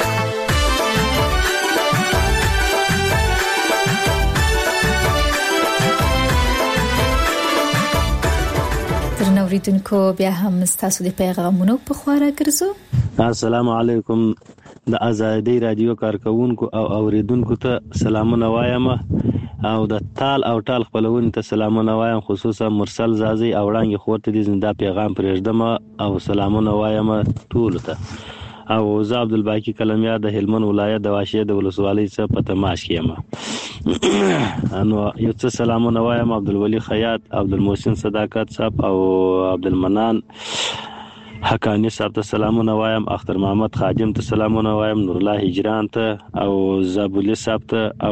اوریدونکو بیا هم ستاسو د پیغامونو په خواړه ګرځو.
السلام علیکم د آزادۍ رادیو کارکونکو او اوریدونکو ته سلامونه وایم او د تال او ټال خپلونکو ته سلامونه وایم خصوصا مرسل زازي او وړاندې خورته دي زنده پیغام پرېږدم او سلامونه وایم ټول ته او زه عبدالباقی کلمیا د هلمند ولایت د واشه د ولسوالۍ څخه په تماس کې یم انو یو څه سلامونه وایم عبدالولی خیاط عبدالمحسن صداقت صاحب او عبدالمنان حقانی صاحب ته سلامونه وایم اختر محمد خادم ته سلامونه وایم نور الله هجران ته او زابولی صاحب ته او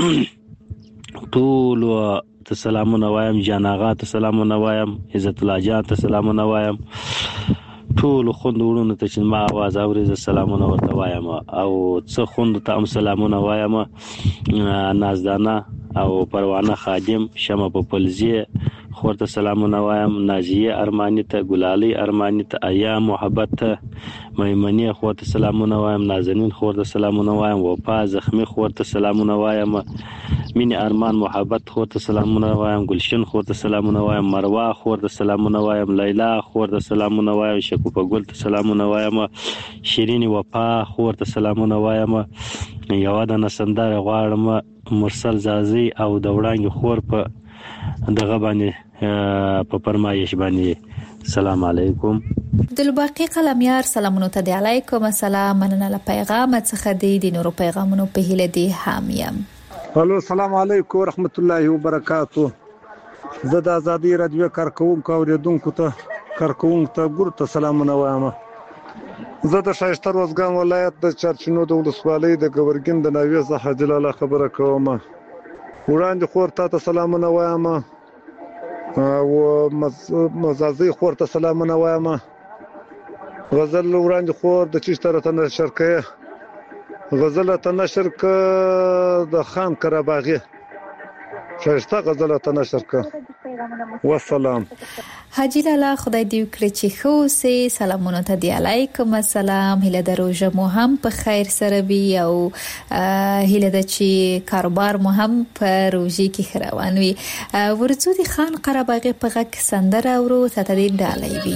ټول ته سلامونه وایم جان آغا ته سلامونه وایم عزت الله جان ته سلامونه وایم ټول خوند ورونو ته چې ما आवाज اوري ز سلامونه ورته وایم او څه خوند ته هم سلامونه وایم نازدانه او پروانه خادم شمه په پلزیه خورته سلامونه وایم نازیه ارمانی ته ګلالی ارمانی ته ایا محبت ته میمنی خورته سلامونه وایم نازنین خورته سلامونه وایم وفا زخمی خورته سلامونه وایم مینی ارمان محبت خورته سلامونه وایم گلشن خورته سلامونه وایم مروا خورته سلامونه وایم لیلا خورته سلامونه وایم شکوفه ګل ته سلامونه وایم شیرین وفا خورته سلامونه وایم یو د نسندار غواړم مرسل زازي او د وړاندې خور په دغه باندې په فرمایش باندې سلام علیکم
عبدالباقی قلمیار سلامونه ته دی علیکم السلام مننه له پیغام څخه دی د نورو پیغامونو په هیله دی حامیم
الو السلام علیکم ورحمت الله وبرکاتو زه د آزادۍ رادیو کارکونکو اوریدونکو ته کارکونکو ته ګورته سلامونه وایم زه د شایسته روزګان ولایت د چرچینو د ولسوالۍ د ګورګین د ناوې څخه جلاله خبره کوم وړاندې خور ته سلامونه وایم او مزازي خور ته سلامونه وایم غزل وړاندې خور د چشتره ته نشر کړه غزل ته نشر کړه د خان کرباغي شایسته غزل ته نشر کړه والسلام
حاجی لالا خدای دې وکړي چې خو سه سلامونه ته دی علیکم السلام هله دروژه مو هم په خیر سره وي او هله د چې کاروبار مو هم په روزي کې خروان وي ورڅو دي خان قرباغي په غک سندره ورو ته دې ډالې وي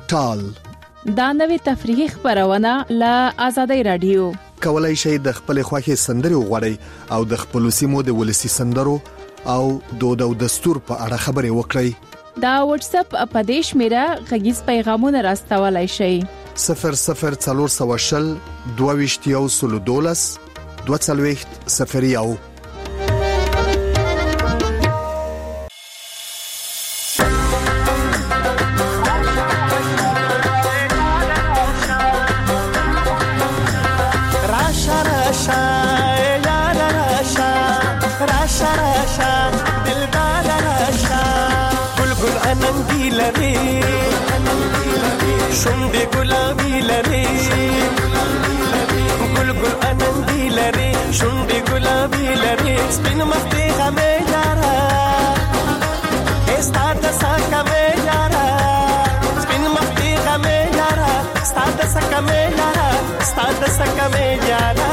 ټال.
دا نوې تفریحي خبرونه له آزادۍ رادیو.
کولای شئ د خپل خوښي سندري وغوړئ او د خپل سیمو د ولسی سندرو او دود او دستور په اړه خبرې وکړئ.
دا واتس اپ اپدیش میرا غږیز پیغامونه راستولای شئ.
صفر صفر څلور سوه شل دوه ویشت یو سلو دولس دوه څلوېښت صفر یو.
شونډې ګلابي لري ګل ګل انندي لري شونډې ګلابي لري سپین مخ دې غمې یارا استا د سکه مې یارا سپین مخ دې غمې یارا استا د سکه مې یارا استا د سکه مې یارا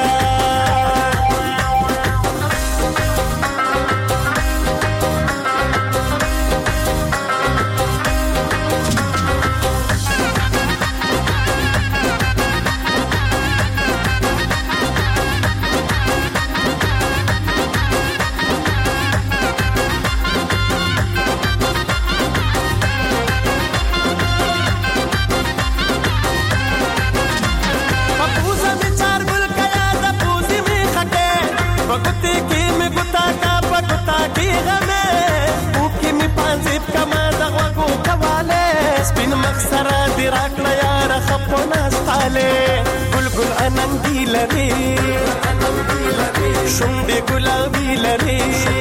شونډې ګلابي لري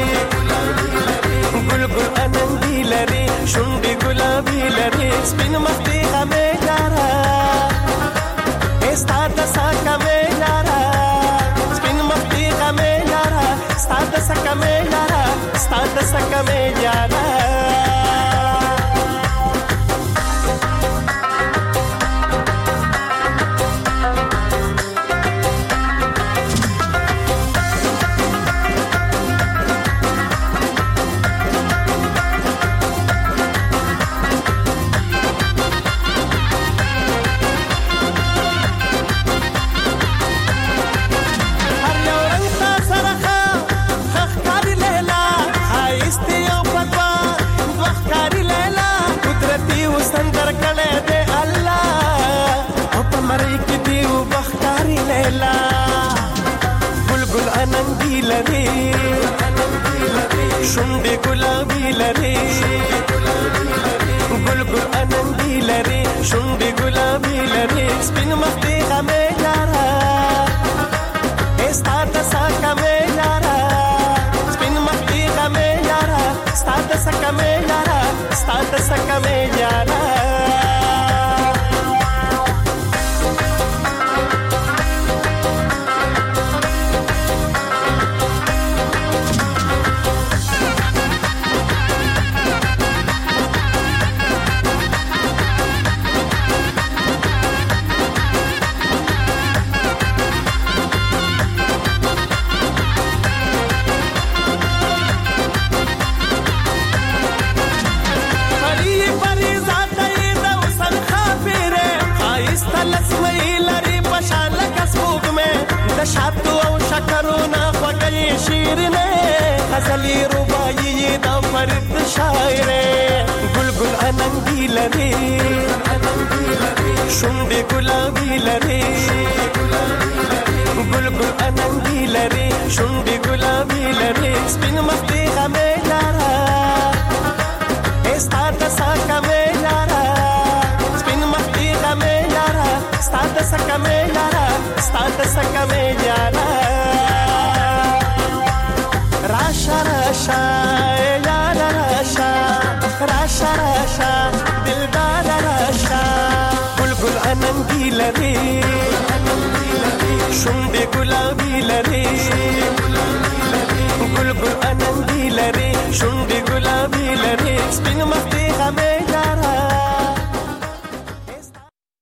ګل ګل انندي لري شونډې ګلابي لري سپین مخ دې غمې یارا استا د سکه مې یارا سپین مخ دې غمې یارا استا د سکه مې یارا استا د سکه مې یارا شونډې ګلابي لري ګل ګل انندي لري شونډې ګلابي لري سپین مخ دې غمې یارا استا د سکه مې یارا سپین مخ دې غمې یارا استا د سکه مې یارا استا د سکه مې یارا شاتو او شکرونه خوږې شیرینه غزلې رباعي د فرید شاعره ګل ګل انندي لري شونډې ګلابي لري ګل ګل انندي لري شونډې ګلابي لري سپین مخ دې غمې یارا استا د سکه مې یارا سپین مخ دې غمې یارا استا د سکه مې یارا استا د سکه مې یارا راشا راشا یارا راشا راشا راشا دلدار راشا ګل ګل انندي لري شونډې ګلابي لري ګل ګل انندي لري شونډې ګلابي لري سپین مخ دې غمې یارا